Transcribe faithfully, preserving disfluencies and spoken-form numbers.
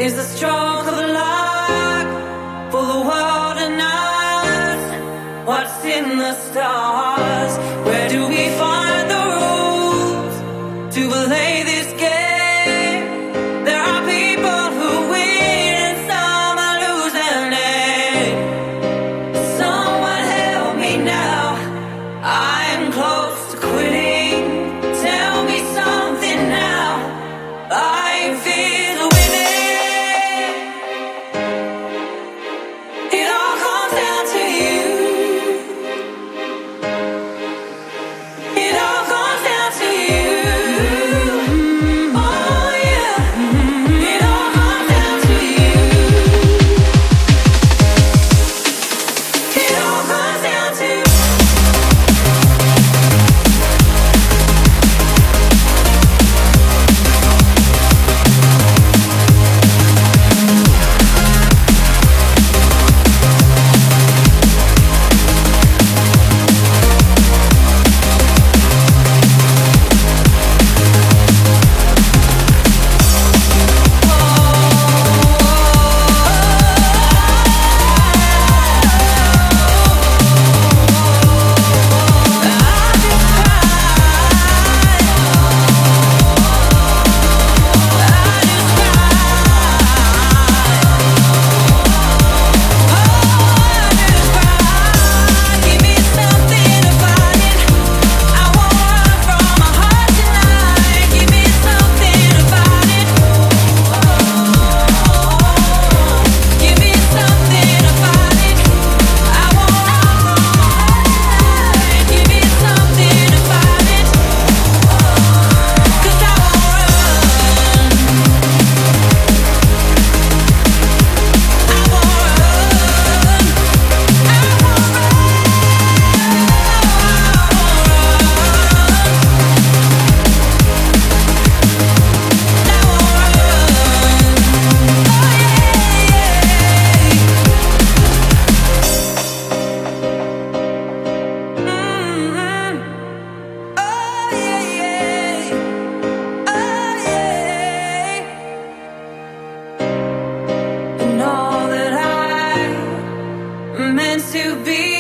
is the stroke of luck for the world and us. What's in the stars? Where do we find the rules to play this game? There are people who win and some are losing it. Someone help me now. I'm close to quitting. Tell me something now. I feel winning. It all comes down to you. It all comes down to you. Oh yeah. It all comes down to you. It all comes down to you. And all that I meant to be